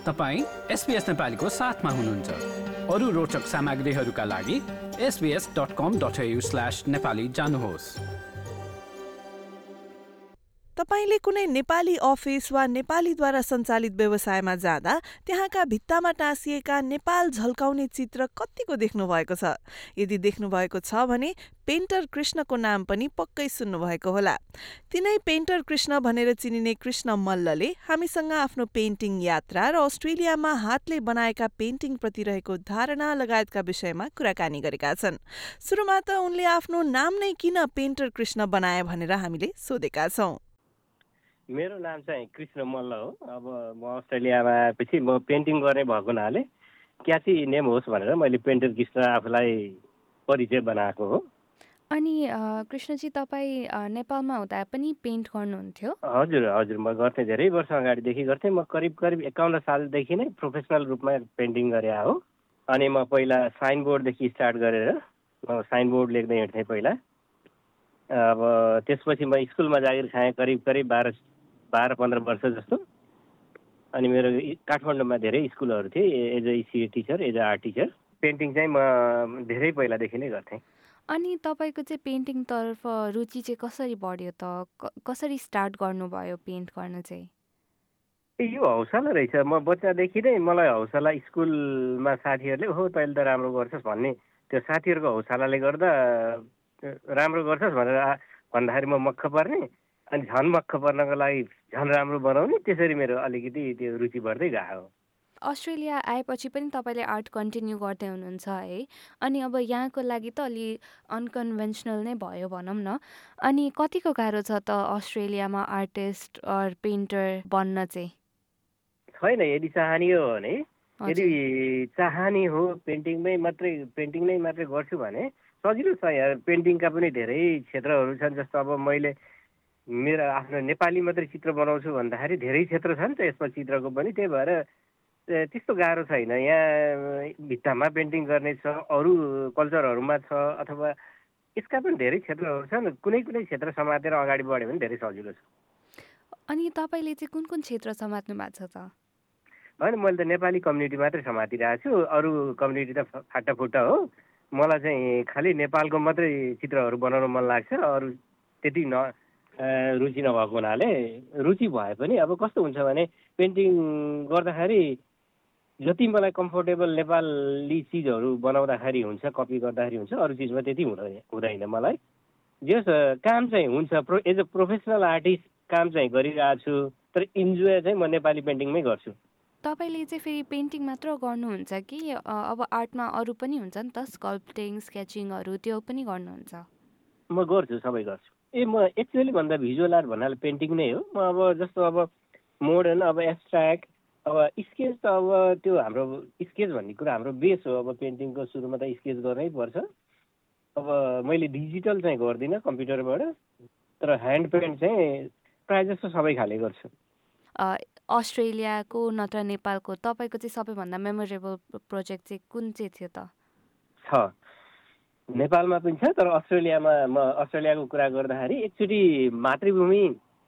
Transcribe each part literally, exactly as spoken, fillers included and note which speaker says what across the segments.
Speaker 1: तपाईँ एसबीएस नेपालीको साथमा हुनुहुन्छ। अरू रोचक सामग्रीहरूका लागि SBS dot com dot AU slash Nepali जानुहोस्।
Speaker 2: तपाईले कुनै नेपाली अफिस वा नेपालीद्वारा सञ्चालित व्यवसायमा जाँदा त्यहाँका भित्तामा टाँसिएका नेपाल झल्काउने चित्र कतिको देख्नु भएको छ? यदि देख्नु भएको छ भने पेन्टर कृष्णको नाम पनि पक्कै सुन्नुभएको होला। तिनै पेन्टर कृष्ण भनेर चिनिने कृष्ण मल्लले हामीसँग आफ्नो पेन्टिङ यात्रा र अस्ट्रेलियामा हातले बनाएका पेन्टिङ प्रति रहेको धारणा लगायतका विषयमा कुराकानी गरेका छन्। सुरुमा त उनले आफ्नो नाम नै किन पेन्टर कृष्ण बनाए भनेर हामीले सोधेका छौं।
Speaker 3: मेरो नाम चाहिँ कृष्ण मल्ल हो। अब म अस्ट्रेलियामा आएपछि म पेन्टिङ गर्ने भएको हुनाले क्याची नेम होस् भनेर मैले पेन्टर कृष्ण आफूलाई परिचय बनाएको हो।
Speaker 4: अनि कृष्णजी तपाईँ नेपालमा हुँदा पनि पेन्ट गर्नुहुन्थ्यो?
Speaker 3: हजुर हजुर म गर्थेँ, धेरै वर्ष अगाडिदेखि गर्थेँ। म करिब करिब एकाउन्न सालदेखि नै प्रोफेसनल रूपमा पेन्टिङ गरे हो। अनि म पहिला साइन बोर्डदेखि स्टार्ट गरेर म साइन बोर्ड लेख्दै हिँड्थेँ पहिला। अब त्यसपछि म स्कुलमा जागिर खाएँ करिब करिब बाह्र बाह्र पन्ध्र वर्ष जस्तो। अनि मेरो काठमाडौँमा धेरै स्कुलहरू थिए, as a ECE teacher, as a art teacher. Painting चाहिँ म धेरै पहिलादेखि नै गर्थेँ।
Speaker 4: अनि तपाईँको चाहिँ पेन्टिङतर्फ रुचि चाहिँ कसरी बढ्यो त? कसरी स्टार्ट गर्नुभयो पेन्ट गर्न चाहिँ?
Speaker 3: यो हौसला रहेछ। म बच्चादेखि नै मलाई हौसला स्कुलमा साथीहरूले हो तैँले त राम्रो गर्छस् भन्ने त्यो साथीहरूको हौसलाले गर्दा राम्रो गर्छस् भनेर भन्दाखेरि म मक्ख पर्ने, अनि झन् मक्ख पर्नको लागि झन् राम्रो बनाउने, त्यसरी मेरो अलिकति त्यो रुचि बढ्दै गयो।
Speaker 4: अस्ट्रेलिया आएपछि पनि तपाईँले आर्ट कन्टिन्यू गर्दै हुनुहुन्छ है? अनि अब यहाँको लागि त अलि अनकन्भेन्सनल नै भयो भनौँ न। अनि कतिको गाह्रो छ त अस्ट्रेलियामा आर्टिस्ट अर पेन्टर बन्न चाहिँ?
Speaker 3: छैन, यदि चाहनी हो भने, यदि चाहनी हो पेन्टिङमै मात्रै पेन्टिङ नै मात्रै गर्छु भने सजिलो छ। यहाँ पेन्टिङका पनि धेरै क्षेत्रहरू छन्। जस्तो अब मैले मेरो आफ्नो नेपाली मात्रै चित्र बनाउँछु भन्दाखेरि धेरै क्षेत्र छ नि त यसमा चित्रको पनि। त्यही भएर त्यस्तो गाह्रो छैन। यहाँ भित्तामा पेन्टिङ गर्ने छ, अरू कल्चरहरूमा छ, अथवा यसका पनि धेरै क्षेत्रहरू छन्। कुनै कुनै क्षेत्र समातेर अगाडि बढ्यो भने धेरै सजिलो छ।
Speaker 4: अनि तपाईँले चाहिँ कुन कुन क्षेत्र समात्नु भएको छ त?
Speaker 3: होइन, मैले त नेपाली कम्युनिटी मात्रै समातिरहेको छु। अरू कम्युनिटी त फाटाफुट्टा हो। मलाई चाहिँ खालि नेपालको मात्रै चित्रहरू बनाउन मन लाग्छ। अरू त्यति न रुचि नभएको हुनाले, रुचि भए पनि अब कस्तो हुन्छ भने पेन्टिङ गर्दाखेरि जति मलाई कम्फोर्टेबल नेपाली चिजहरू बनाउँदाखेरि हुन्छ, कपी गर्दाखेरि हुन्छ, अरू चिजमा त्यति हुँदैन हुँदैन मलाई। जस काम चाहिँ हुन्छ, pro as a professional artist काम चाहिँ गरिरहेको छु, तर इन्जोय चाहिँ म नेपाली पेन्टिङमै गर्छु।
Speaker 4: तपाईँले चाहिँ फेरि पेन्टिङ मात्र गर्नुहुन्छ कि अब आर्टमा अरू पनि हुन्छ नि त, स्कल्पटिङ, स्केचिङहरू, त्यो पनि गर्नुहुन्छ?
Speaker 3: म गर्छु, सबै गर्छु। ए म एक्चुअली भन्दा भिजुअल आर्ट भन्नाले पेन्टिङ नै हो। म अब जस्तो अब मोडर्न, अब एब्स्ट्र्याक्ट, अब स्केच त अब त्यो हाम्रो स्केच भन्ने कुरा हाम्रो बेस हो। अब पेन्टिङको सुरुमा त स्केच गर्नै पर्छ। अब मैले डिजिटल चाहिँ गर्दिनँ कम्प्युटरबाट, तर ह्यान्ड पेन्ट चाहिँ प्रायः जस्तो सबै खाले गर्छु।
Speaker 4: अस्ट्रेलियाको नत्र नेपालको तपाईँको चाहिँ सबैभन्दा मेमोरेबल प्रोजेक्ट चाहिँ कुन चाहिँ थियो त?
Speaker 3: छ, नेपालमा पनि छ, तर अस्ट्रेलियामा म अस्ट्रेलियाको कुरा गर्दाखेरि एकचोटि मातृभूमि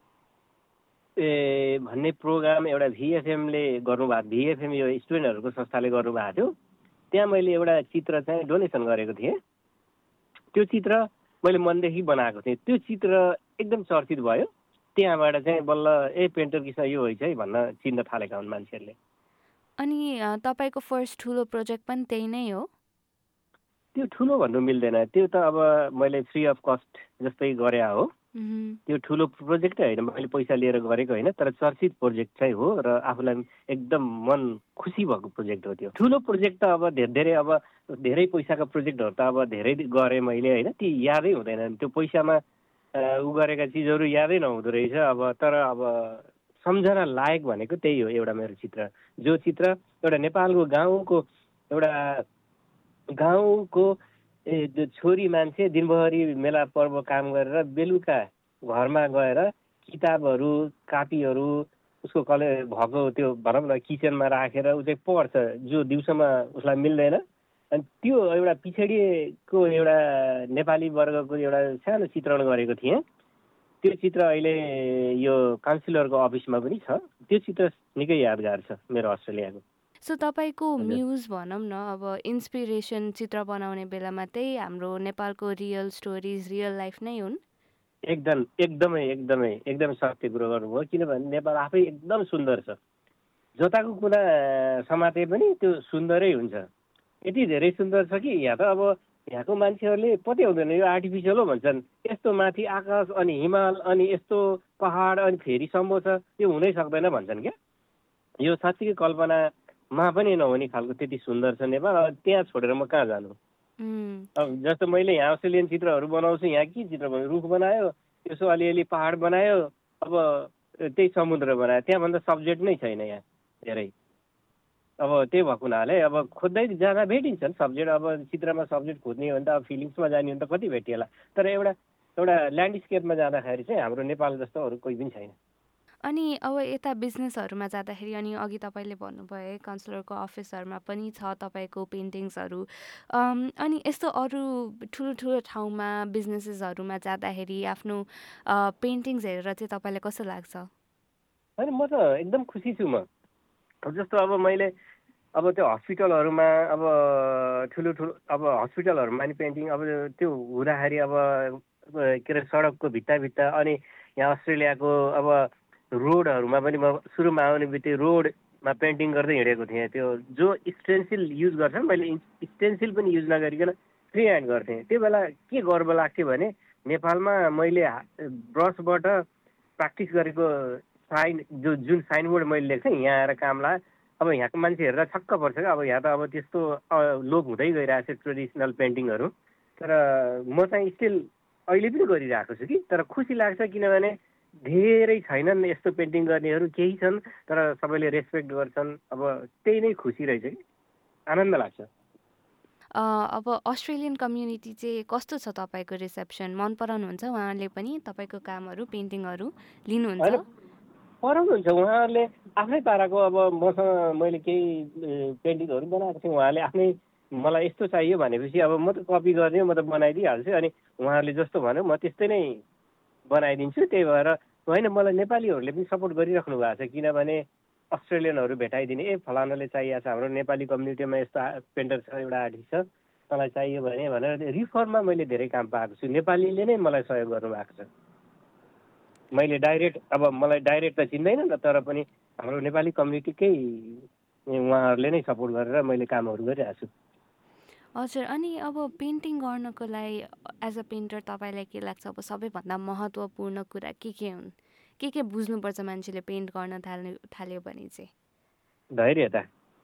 Speaker 3: ए भन्ने प्रोग्राम एउटा भिएफएमले गर्नुभएको, भिएफएम यो स्टुडेन्टहरूको संस्थाले गर्नुभएको थियो। त्यहाँ मैले एउटा चित्र चाहिँ डोनेसन गरेको थिएँ। त्यो चित्र मैले मनदेखि बनाएको थिएँ। त्यो चित्र एकदम चर्चित भयो। त्यहाँबाट चाहिँ बल्ल ए पेन्टर किसा यो होइन है भन्न चिन्न थालेका हुन् मान्छेहरूले।
Speaker 4: अनि तपाईँको फर्स्ट ठुलो प्रोजेक्ट पनि त्यही नै हो?
Speaker 3: त्यो ठुलो भन्नु मिल्दैन। त्यो त अब मैले फ्री अफ कस्ट जस्तै गरे हो। त्यो ठुलो प्रोजेक्टै होइन, मैले पैसा लिएर गरेको होइन, तर चर्चित प्रोजेक्ट चाहिँ हो र आफूलाई एकदम मन खुसी भएको प्रोजेक्ट हो त्यो। ठुलो प्रोजेक्ट त अब धेरै धेरै अब धेरै पैसाको प्रोजेक्टहरू त अब धेरै गरेँ मैले होइन, ती यादै हुँदैन। त्यो पैसामा उ गरेका चिजहरू यादै नहुँदो रहेछ। अब तर अब सम्झना लायक भनेको त्यही हो एउटा मेरो चित्र। जो चित्र एउटा नेपालको गाउँको एउटा गाउँको ए छोरी मान्छे दिनभरि मेला पर्व काम गरेर बेलुका घरमा गएर किताबहरू कापीहरू उसको कले भएको त्यो भनौँ न किचनमा राखेर ऊ चाहिँ पढ्छ, जो दिउँसोमा उसलाई मिल्दैन। अनि त्यो एउटा पिछडिएको एउटा नेपाली वर्गको एउटा सानो चित्रण गरेको थिएँ। त्यो चित्र अहिले यो काउन्सिलरको अफिसमा पनि छ। त्यो चित्र निकै यादगार छ मेरो अस्ट्रेलियाको।
Speaker 4: सो तपाईँको म्युज भनौँ न, अब इन्सपिरेसन चित्र बनाउने बेलामा त्यही हाम्रो नेपालको रियल स्टोरिज, रियल लाइफ नै हुन्?
Speaker 3: एकदम एकदमै एकदमै एकदमै सत्य कुरो गर्नुभयो। किनभने नेपाल आफै एकदम सुन्दर छ। जताको कुरा समाते पनि त्यो सुन्दरै हुन्छ। यति धेरै सुन्दर छ कि यहाँ त अब यहाँको मान्छेहरूले पत्याउँदैन, यो आर्टिफिसियल हो भन्छन्। यस्तो माथि आकाश अनि हिमाल अनि यस्तो पहाड अनि फेरि सम्भव छ, यो हुनै सक्दैन भन्छन् क्या। यो साँच्चीकै कल्पनामा पनि नहुने खालको त्यति सुन्दर छ नेपाल। अब त्यहाँ छोडेर म कहाँ जानु? अब जस्तो मैले यहाँ अस्ट्रेलियन चित्रहरू बनाउँछु, यहाँ के चित्र बनायो? रुख बनायो, यसो अलिअलि पहाड बनायो, अब त्यही समुद्र बनायो। त्यहाँभन्दा सब्जेक्ट नै छैन यहाँ धेरै। अब त्यही भएको हुनाले अब खोज्दै जाँदा भेटिन्छन् सब्जेक्ट। अब चित्रमा सब्जेक्ट खोज्ने हो भने त अब फिलिङ्समा जाने हो भने त कति भेटिएला। तर एउटा एउटा ल्यान्डस्केपमा जाँदाखेरि चाहिँ हाम्रो नेपाल जस्तो अरू कोही पनि छैन।
Speaker 4: अनि अब यता बिजनेसहरूमा जाँदाखेरि, अनि अघि तपाईँले भन्नुभयो काउन्सिलरको अफिसहरूमा पनि छ तपाईँको पेन्टिङ्सहरू, अनि यस्तो अरू ठुलो ठुलो ठाउँमा बिजनेसेसहरूमा जाँदाखेरि आफ्नो पेन्टिङ्स हेरेर चाहिँ तपाईँलाई कस्तो लाग्छ?
Speaker 3: होइन, म त एकदम खुसी छु। म जस्तो अब मैले अब त्यो हस्पिटलहरूमा अब ठुलो ठुलो अब हस्पिटलहरूमा नि पेन्टिङ अब त्यो हुँदाखेरि अब के अरे सडकको भित्ता भित्ता अनि यहाँ अस्ट्रेलियाको अब रोडहरूमा पनि म सुरुमा आउने बित्तिकै रोडमा पेन्टिङ गर्दै हिँडेको थिएँ। त्यो जो स्टेन्सिल युज गर्छन्, मैले स्टेन्सिल पनि युज नगरिकन फ्री ह्यान्ड गर्थेँ। त्यो बेला के गर्व लाग्थ्यो भने नेपालमा मैले ब्रसबाट प्र्याक्टिस गरेको साइन जो जुन साइनबोर्ड मैले लेख्थेँ, यहाँ आएर काम लाग्यो। अब यहाँको मान्छे हेरेर छक्क पर्छ क्या। अब यहाँ त अब त्यस्तो लोप हुँदै गइरहेको छ ट्रेडिसनल पेन्टिङहरू। तर म चाहिँ स्टिल अहिले पनि गरिरहेको छु कि। तर खुसी लाग्छ किनभने धेरै छैनन् यस्तो पेन्टिङ गर्नेहरू, केही छन् तर सबैले रेस्पेक्ट गर्छन्। अब त्यही नै खुसी रहेछ कि, आनन्द लाग्छ।
Speaker 4: अब अस्ट्रेलियन कम्युनिटी चाहिँ कस्तो छ? तपाईँको रिसेप्सन मन पराउनुहुन्छ? उहाँहरूले पनि तपाईँको कामहरू, पेन्टिङहरू लिनुहुन्छ?
Speaker 3: पराउनुहुन्छ। उहाँहरूले आफ्नै पाराको अब मसँग मैले केही पेन्टिङहरू बनाएको थिएँ, उहाँले आफ्नै मलाई यस्तो चाहियो भनेपछि अब म त कपी गर्ने, म त बनाइदिइहाल्छु। अनि उहाँहरूले जस्तो भन्यो म त्यस्तै नै बनाइदिन्छु। त्यही भएर होइन, मलाई नेपालीहरूले पनि सपोर्ट गरिराख्नु भएको छ। किनभने अस्ट्रेलियनहरू भेटाइदिने, ए फलानाले चाहिएको छ, हाम्रो नेपाली कम्युनिटीमा यस्तो पेन्टर छ, एउटा आर्टिस्ट छ, मलाई चाहियो भने भनेर रिफर्ममा मैले धेरै काम पाएको छु। नेपालीले नै मलाई सहयोग गर्नुभएको छ। मैले डाइरेक्ट अब मलाई डाइरेक्ट त चिन्दैन न, तर पनि हाम्रो नेपाली कम्युनिटीकै उहाँहरूले नै सपोर्ट गरेर मैले कामहरू गरिरहेको छु।
Speaker 4: हजुर, अनि अब पेन्टिङ गर्नको लागि एज अ पेन्टर तपाईँलाई के लाग्छ? अब सबैभन्दा महत्त्वपूर्ण कुरा के के हुन्? के के बुझ्नुपर्छ मान्छेले पेन्ट गर्न थाल्नु थाल्यो भने चाहिँ?
Speaker 3: धैर्यता,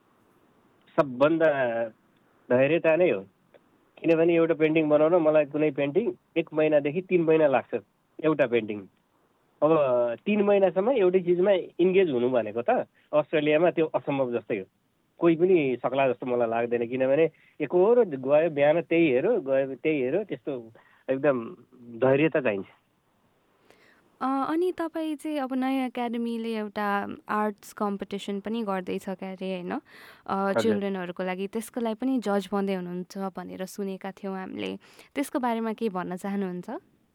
Speaker 3: सबभन्दा धैर्यता नै हो। किनभने एउटा पेन्टिङ बनाउन मलाई कुनै पेन्टिङ एक महिनादेखि तिन महिना लाग्छ एउटा पेन्टिङ। अब तिन महिनासम्म एउटै चिजमा इन्गेज हुनु भनेको त अस्ट्रेलियामा त्यो असम्भव जस्तै हो। कोही पनि सक्ला जस्तो मलाई लाग्दैन। किनभने एकहोरो गयो, बिहान त्यही हेऱ्यो, गयो त्यही हेऱ्यो, त्यस्तो एकदम धैर्यता चाहिन्छ।
Speaker 4: अनि तपाईँ चाहिँ अब नयाँ एकाडेमीले एउटा आर्ट्स कम्पिटिसन पनि गर्दैछ क्या अरे होइन, चिल्ड्रेनहरूको लागि। त्यसको लागि पनि जज बन्दै हुनुहुन्छ भनेर सुनेका थियौँ हामीले। त्यसको बारेमा के भन्न चाहनुहुन्छ?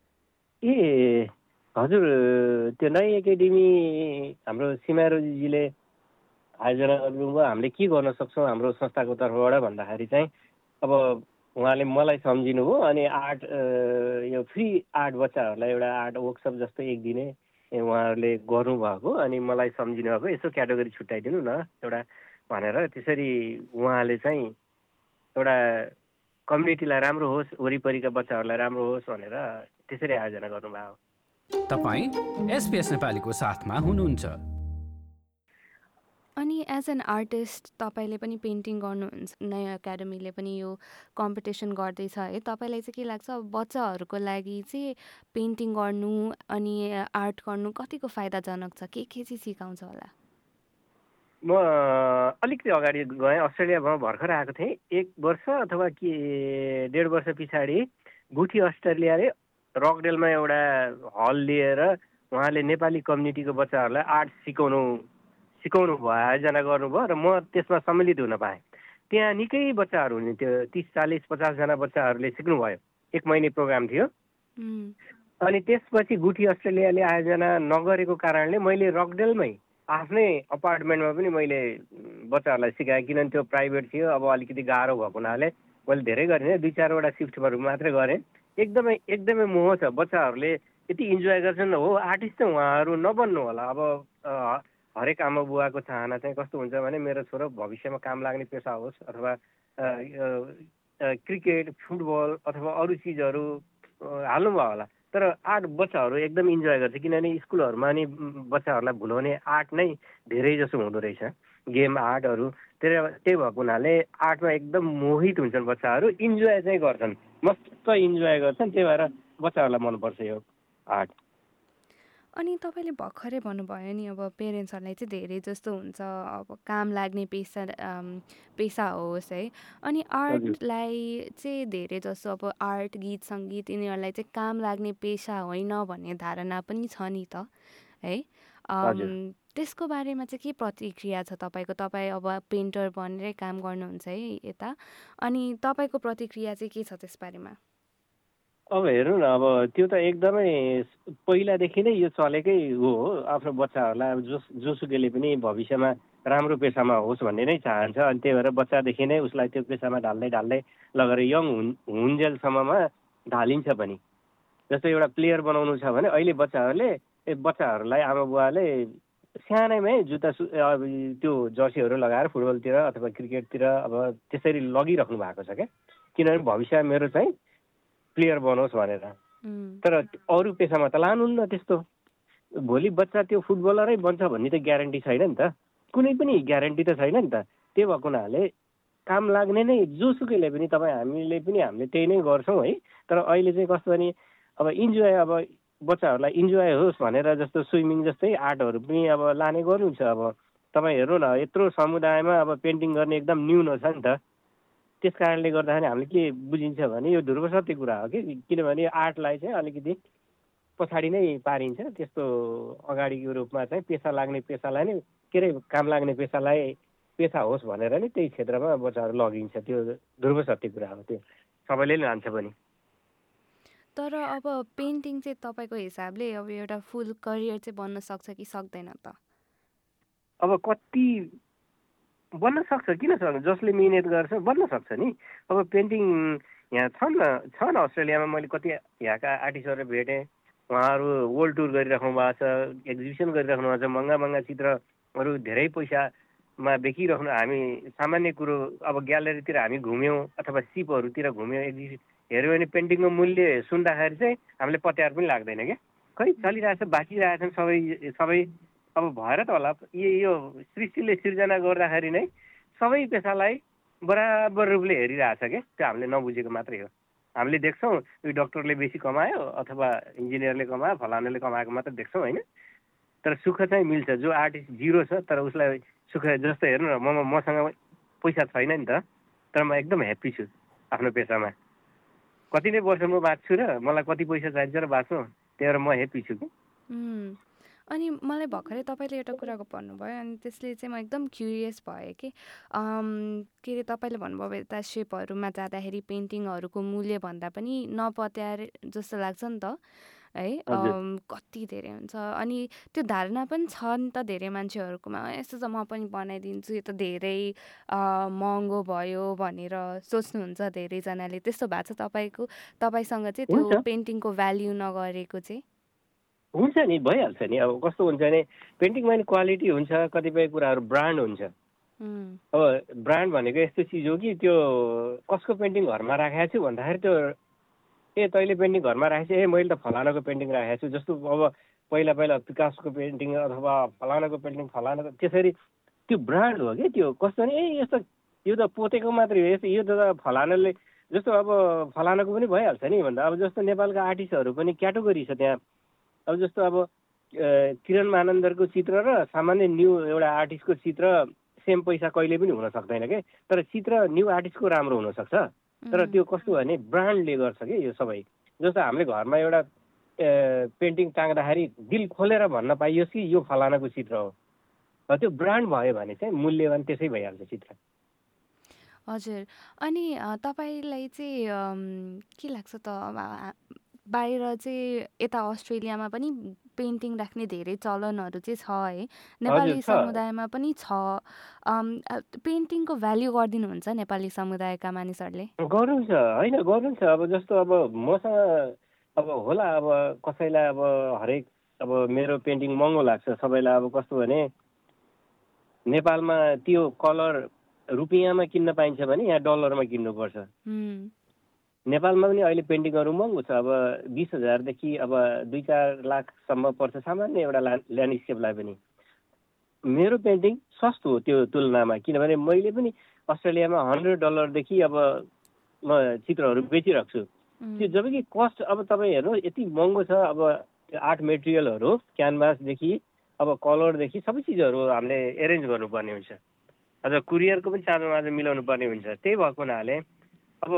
Speaker 3: ए हजुर, त्यो नयाँ एकाडेमी हाम्रो सिमारोजीले आयोजना गर्नुभयो। हामीले के गर्न सक्छौँ हाम्रो संस्थाको तर्फबाट भन्दाखेरि चाहिँ अब उहाँले मलाई सम्झिनुभयो। अनि आर्ट यो फ्री आर्ट बच्चाहरूलाई एउटा आर्ट वर्कसप जस्तो एक दिने उहाँहरूले गर्नुभएको। अनि मलाई सम्झिनु भएको, यसो क्याटेगोरी छुट्याइदिनु न एउटा भनेर। त्यसरी उहाँले चाहिँ एउटा कम्युनिटीलाई राम्रो होस्, वरिपरिका बच्चाहरूलाई राम्रो होस् भनेर त्यसरी आयोजना गर्नुभएको।
Speaker 1: तपाईँ एसपीएस नेपालीको साथमा हुनुहुन्छ।
Speaker 4: अनि एज एन आर्टिस्ट तपाईँले पनि पेन्टिङ गर्नुहुन्छ, नयाँ एकाडेमीले पनि यो कम्पिटिसन गर्दैछ है। तपाईँलाई चाहिँ के लाग्छ अब बच्चाहरूको लागि चाहिँ पेन्टिङ गर्नु अनि आर्ट गर्नु कतिको फाइदाजनक छ? के के चाहिँ सिकाउँछ होला?
Speaker 3: म अलिकति अगाडि गएँ, अस्ट्रेलियामा भर्खर आएको थिएँ। एक वर्ष अथवा के डेढ वर्ष पछाडि गुठी अस्ट्रेलियाले रकडेलमा एउटा हल लिएर उहाँले नेपाली कम्युनिटीको बच्चाहरूलाई आर्ट सिकाउनु सिकाउनु भयो, आयोजना गर्नुभयो। र म त्यसमा सम्मिलित हुन पाएँ। त्यहाँ निकै बच्चाहरू हुने, त्यो तिस चालिस पचासजना बच्चाहरूले सिक्नुभयो। एक महिने प्रोग्राम थियो। अनि त्यसपछि गुठी अस्ट्रेलियाले आयोजना नगरेको कारणले मैले रकडेलमै आफ्नै अपार्टमेन्टमा पनि मैले बच्चाहरूलाई सिकाएँ, किनभने त्यो प्राइभेट थियो। अब अलिकति गाह्रो भएको हुनाले मैले धेरै गरेँ, दुई चारवटा सिफ्टहरू मात्रै गरेँ। एकदमै एकदमै मोह छ, बच्चाहरूले यति इन्जोय गर्छन्। हो, आर्टिस्ट चाहिँ उहाँहरू नबन्नु होला। अब हरेक आमा बुवाको चाहना चाहिँ कस्तो हुन्छ भने मेरो छोरो भविष्यमा काम लाग्ने पेसा होस्, अथवा क्रिकेट, फुटबल अथवा अरू चिजहरू हाल्नुभयो होला। तर आर्ट बच्चाहरू एकदम इन्जोय गर्छ, किनभने स्कुलहरूमा नि बच्चाहरूलाई भुलाउने आर्ट नै धेरै जसो हुँदो रहेछ, गेम आर्टहरू। त्यही त्यही भएको हुनाले आर्टमा एकदम मोहित हुन्छन् बच्चाहरू, इन्जोय चाहिँ गर्छन्, मस्त इन्जोय गर्छन्। त्यही भएर बच्चाहरूलाई मनपर्छ यो आर्ट।
Speaker 4: अनि तपाईँले भर्खरै भन्नुभयो नि, अब पेरेन्ट्सहरूलाई चाहिँ धेरै जस्तो हुन्छ अब काम लाग्ने पेसा पेसा होस् है। अनि आर्टलाई चाहिँ धेरै जस्तो अब आर्ट, गीत, सङ्गीत यिनीहरूलाई चाहिँ काम लाग्ने पेसा होइन भन्ने धारणा पनि छ नि त है। त्यसको बारेमा चाहिँ के प्रतिक्रिया छ तपाईँको? तपाईँ अब पेन्टर बनेरै काम गर्नुहुन्छ है यता, अनि तपाईँको प्रतिक्रिया चाहिँ के छ त्यस बारेमा?
Speaker 3: अब हेर्नु न, अब त्यो त एकदमै पहिलादेखि नै यो चलेकै हो। आफ्नो बच्चाहरूलाई अब जोस जोसुकैले पनि भविष्यमा राम्रो पेसामा होस् भन्ने नै चाहन्छ। अनि त्यही भएर बच्चादेखि नै उसलाई त्यो पेसामा ढाल्दै ढाल्दै लगेर यङ हुन् हुन्जेलसम्ममा ढालिन्छ पनि। जस्तो एउटा प्लेयर बनाउनु छ भने अहिले बच्चाहरूले बच्चाहरूलाई आमा बुवाले सानैमै जुत्ता सु त्यो जर्सीहरू लगाएर फुटबलतिर अथवा क्रिकेटतिर अब त्यसरी लगिराख्नु भएको छ क्या। किनभने भविष्य मेरो चाहिँ प्लेयर बनोस् भनेर। तर अरू पेसामा त लानुहुन्न त्यस्तो। भोलि बच्चा त्यो फुटबलरै बन्छ भन्ने त ग्यारेन्टी छैन नि त, कुनै पनि ग्यारेन्टी त छैन नि त। त्यही भएको हुनाले काम लाग्ने नै जोसुकैले पनि तपाईँ हामीले पनि हामीले त्यही नै गर्छौँ है। तर अहिले चाहिँ कस्तो भने अब इन्जोय, अब बच्चाहरूलाई इन्जोय होस् भनेर जस्तो स्विमिङ जस्तै आर्टहरू पनि अब लाने गर्नुहुन्छ। अब तपाईँ हेर्नु न, यत्रो समुदायमा अब पेन्टिङ गर्ने एकदम न्यून छ नि त। त्यस कारणले गर्दाखेरि हामीले के बुझिन्छ भने यो ध्रुव सत्य कुरा हो कि, किनभने आर्टलाई चाहिँ अलिकति पछाडि नै पारिन्छ। त्यस्तो अगाडिको रूपमा चाहिँ पेसा लाग्ने पेसालाई नै के अरे काम लाग्ने पेसालाई पेसा होस् भनेर नै त्यही क्षेत्रमा बच्चाहरू लगिन्छ। त्यो ध्रुव सत्य कुरा हो, त्यो सबैले नै लान्छ पनि।
Speaker 4: तर अब पेन्टिङ चाहिँ तपाईँको हिसाबले अब एउटा फुल करियर चाहिँ बन्न सक्छ कि सक्दैन त?
Speaker 3: अब कति बन्न सक्छ, किन सक्छ, जसले मिहिनेत गर्छ बन्न सक्छ नि। अब पेन्टिङ यहाँ छन् न छन् अस्ट्रेलियामा, मैले कति यहाँका आर्टिस्टहरू भेटेँ। उहाँहरू वर्ल्ड टुर गरिराख्नु भएको छ, एक्जिबिसन गरिराख्नु भएको छ, महँगा महँगा चित्रहरू धेरै पैसामा बेचिराख्नु। हामी सामान्य कुरो अब ग्यालरीतिर हामी घुम्यौँ अथवा सिपहरूतिर घुम्यौँ, एक्जिबिसन हेऱ्यो भने पेन्टिङको मूल्य सुन्दाखेरि चाहिँ हामीले पत्यार पनि लाग्दैन क्या। खै चलिरहेछ, बाँचिरहेछन् सबै सबै अब भएर त होला। यो यो सृष्टिले सिर्जना गर्दाखेरि नै सबै पेसालाई बराबर रूपले हेरिरहेछ क्या। त्यो हामीले नबुझेको मात्रै हो। हामीले देख्छौँ यो डक्टरले बेसी कमायो अथवा इन्जिनियरले कमायो, फलानाले कमाएको मात्र देख्छौँ होइन। तर सुख चाहिँ मिल्छ। जो आर्टिस्ट जिरो छ तर उसलाई सुख, जस्तो हेर्नु न, म मसँग पैसा छैन नि त, तर म एकदम ह्याप्पी छु आफ्नो पेसामा। कति नै वर्ष म बाँच्छु र मलाई कति पैसा चाहिन्छ र बाँच्नु, त्यही भएर म ह्याप्पी छु कि।
Speaker 4: अनि मलाई भर्खरै तपाईँले एउटा कुराको भन्नुभयो, अनि त्यसले चाहिँ म एकदम क्युरियस भएँ कि के अरे तपाईँले भन्नुभयो यता सेपहरूमा जाँदाखेरि पेन्टिङहरूको मूल्य भन्दा पनि नपत्याएर जस्तो लाग्छ नि त है, कति धेरै हुन्छ। अनि त्यो धारणा पनि छ नि त धेरै मान्छेहरूकोमा, यस्तो त म पनि बनाइदिन्छु, यो त धेरै महँगो भयो भनेर सोच्नुहुन्छ धेरैजनाले। त्यस्तो भएको छ तपाईँको तपाईँसँग चाहिँ त्यो पेन्टिङको भ्याल्यु नगरेको चाहिँ?
Speaker 3: हुन्छ नि, भइहाल्छ नि। अब कस्तो हुन्छ भने पेन्टिङमा नि क्वालिटी हुन्छ, कतिपय कुराहरू ब्रान्ड हुन्छ। अब ब्रान्ड भनेको यस्तो चिज हो कि त्यो कसको पेन्टिङ घरमा राखेको छु भन्दाखेरि त्यो ए तैँले पेन्टिङ घरमा राखेको छु, ए मैले त फलानाको पेन्टिङ राखेको छु। जस्तो अब पहिला पहिला पिकासोको पेन्टिङ अथवा फलानाको पेन्टिङ फलानाको, त्यसरी त्यो ब्रान्ड हो कि। त्यो कस्तो भने ए यस्तो यो त पोतेको मात्रै हो, यस्तो यो त फलानाले, जस्तो अब फलानाको पनि भइहाल्छ नि भन्दा। अब जस्तो नेपालका आर्टिस्टहरू पनि क्याटेगोरी छ त्यहाँ। अब जस्तो अब किरण महानन्दरको चित्र र सामान्य न्यू एउटा आर्टिस्टको चित्र सेम पैसा कहिले पनि हुन सक्दैन क्या। तर चित्र न्यू आर्टिस्टको राम्रो हुनसक्छ। तर त्यो कस्तो भने ब्रान्डले गर्छ कि यो सबै। जस्तो हामीले घरमा एउटा पेन्टिङ टाङ्दाखेरि दिल खोलेर भन्न पाइयोस् कि यो फलानाको चित्र हो। त्यो ब्रान्ड भयो भने चाहिँ मूल्यवान त्यसै भइहाल्छ चित्र।
Speaker 4: हजुर। अनि तपाईँलाई चाहिँ के लाग्छ त, अब बाहिर चाहिँ यता अस्ट्रेलियामा पनि पेन्टिङ राख्ने धेरै चलनहरू चाहिँ छ है, नेपाली
Speaker 3: हजुर छ
Speaker 4: समुदायमा पनि छ। अम, अ, पेन्टिङको भ्याल्यु गरिदिनुहुन्छ नेपाली समुदायका मानिसहरूले?
Speaker 3: गर्नुहुन्छ होइन गर्नुहुन्छ अब जस्तो अब मसँग अब होला अब कसैलाई अब हरेक अब मेरो पेन्टिङ महँगो लाग्छ सबैलाई अब कस्तो भने नेपालमा त्यो कलर रुपियाँमा किन्न पाइन्छ भने यहाँ डलरमा किन्नुपर्छ।
Speaker 4: उम्,
Speaker 3: नेपालमा पनि अहिले पेन्टिङहरू महँगो छ अब बिस हजारदेखि अब दुई चार लाखसम्म पर्छ सामान्य एउटा ला ल्यान्डस्केपलाई पनि। मेरो पेन्टिङ सस्तो हो त्यो तुलनामा, किनभने मैले पनि अस्ट्रेलियामा हन्ड्रेड डलरदेखि अब म चित्रहरू बेचिरहेको छु। त्यो
Speaker 4: उम्,
Speaker 3: जब कि कस्ट अब तपाईँ हेर्नु यति महँगो छ अब आर्ट मेटेरियलहरू क्यानभासदेखि अब कलरदेखि सबै चिजहरू हामीले एरेन्ज गर्नुपर्ने हुन्छ। अझ कुरियरको पनि चार्जमा आज मिलाउनु पर्ने हुन्छ। त्यही भएको हुनाले अब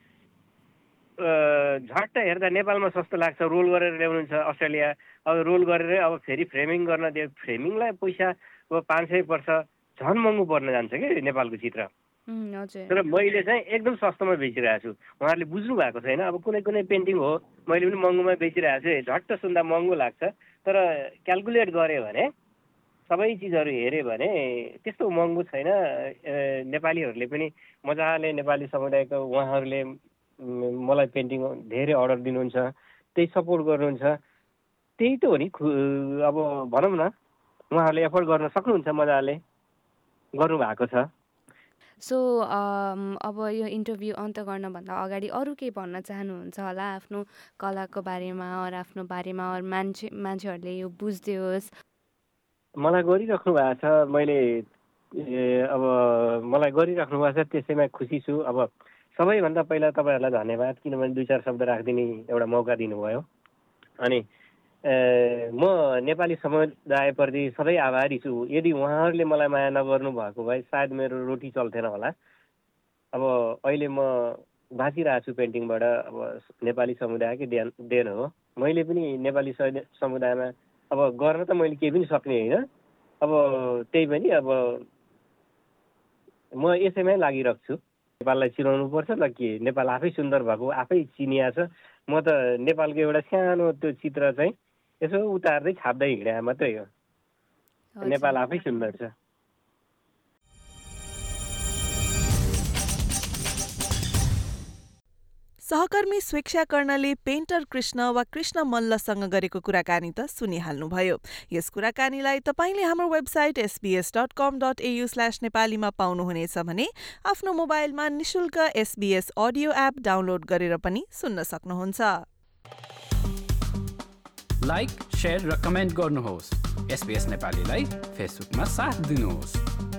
Speaker 3: अ, झट्ट हेर्दा नेपालमा सस्तो लाग्छ, रोल गरेर ल्याउनुहुन्छ अस्ट्रेलिया, अब रोल गरेर अब फेरि फ्रेमिङ गर्न दियो, फ्रेमिङलाई पैसा अब पाँच सय पर्छ, झन् महँगो पर्न जान्छ कि नेपालको चित्र।
Speaker 4: उम्, हजुर।
Speaker 3: तर मैले चाहिँ एकदम सस्तोमा बेचिरहेको छु। उहाँहरूले बुझ्नु भएको छैन, अब कुनै कुनै पेन्टिङ हो मैले पनि महँगोमा बेचिरहेको छु, झट्ट सुन्दा महँगो लाग्छ, तर क्यालकुलेट गऱ्यो भने सबै चिजहरू हेऱ्यो भने त्यस्तो महँगो छैन। ए, नेपालीहरूले पनि मजाले नेपाली समुदायको उहाँहरूले म, मलाई पेन्टिङ धेरै अर्डर दिनुहुन्छ, त्यही सपोर्ट गर्नुहुन्छ। त्यही त हो नि खु अब भनौँ न उहाँहरूले एफोर्ड गर्न सक्नुहुन्छ, मजाले गर्नुभएको छ।
Speaker 4: सो अम, अब यो इन्टरभ्यू अन्त गर्नभन्दा अगाडि अरू केही भन्न चाहनुहुन्छ होला आफ्नो कलाको बारेमा अरू आफ्नो बारेमा अरू मान्छे मान्छेहरूले यो बुझिदियोस्?
Speaker 3: मलाई गरिराख्नु भएको छ, मैले ए, अब मलाई गरिराख्नु भएको छ, त्यसैमा खुसी छु। अब सबैभन्दा पहिला तपाईँहरूलाई धन्यवाद, किनभने दुई चार शब्द राखिदिने एउटा मौका दिनुभयो। अनि ए, म नेपाली समुदायप्रति सधैँ आभारी छु। यदि उहाँहरूले मलाई माया नगर्नु भएको भए सायद मेरो रोटी चल्थेन होला। अब अहिले म बाँचिरहेको छु पेन्टिङबाट, अब नेपाली समुदायकै देन देन हो। मैले पनि नेपाली सय- समुदायमा अब गर्न त मैले केही पनि सक्ने होइन। अब त्यही पनि अब म यसैमै लागिरहेको छु। नेपाललाई चिनाउनु पर्छ ल के, नेपाल आफै सुन्दर भएको आफै चिनिया छ। म त नेपालको एउटा सानो त्यो चित्र चाहिँ यसो उतार्दै छाप्दै हिँडे मात्रै हो।
Speaker 4: हजुर।
Speaker 3: नेपाल आफै सुन्दर छ।
Speaker 2: सहकर्मी स्वेक्षा कर्णले पेन्टर कृष्ण वा कृष्ण मल्लसँग गरेको कुराकानी त सुनिहाल्नुभयो। यस कुराकानीलाई तपाईँले हाम्रो website SBS dot com dot AU slash नेपालीमा पाउनुहुनेछ भने आफ्नो मोबाइलमा निशुल्क एसबीएस अडियो एप डाउनलोड गरेर पनि सुन्न सक्नुहुन्छ।
Speaker 1: लाइक, शेयर र कमेन्ट गर्नुहोस्। एसबीएस नेपालीलाई फेसबुकमा साथ दिनुहोस्।